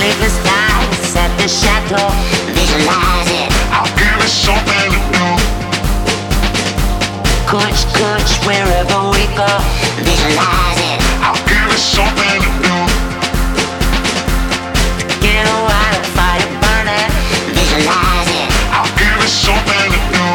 sleepless nights at the chateau. Visualize it. I'll give it something to do. Kuch, kuch, wherever we go. Visualize it. I'll give it something to do. Get a wildfire burning. Visualize it. I'll give it something to do.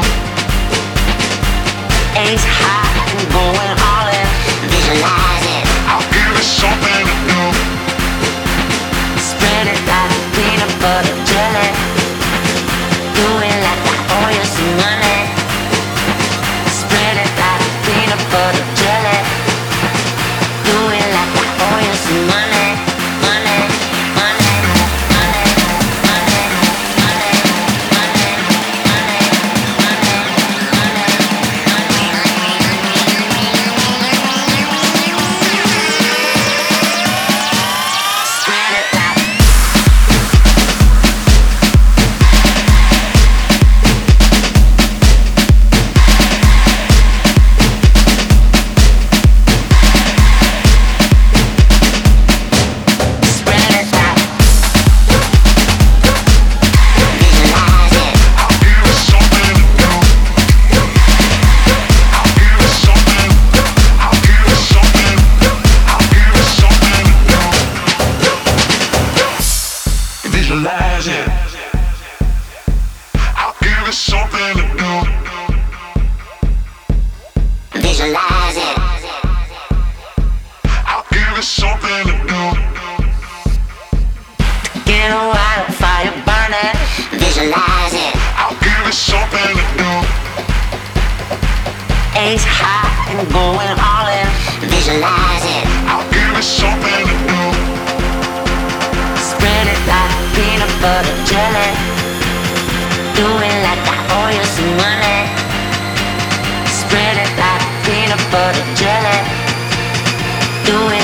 Ace high and going all in. Visualize it. I'll give it something to do. Spread it like peanut butter jelly. Do it like I owe you some money. Spread it like peanut butter jelly. Do it like I owe you some money. Money, money, money, money, money, money, money, spread it like. Spread it like. Visualize it. I'll give it something to do. I'll give it something. I'll give it something. I'll give it something to do. Visualize it. I'll give it something to do. Visualize it. I'll give it something to do. Get a wildfire burning. Visualize it. I'll give it something to do. Ace high and going all in. Visualize it. I'll give it something to do. Spread it like peanut butter jelly. Do it like I owe you some money. Spread it like peanut butter jelly. Do it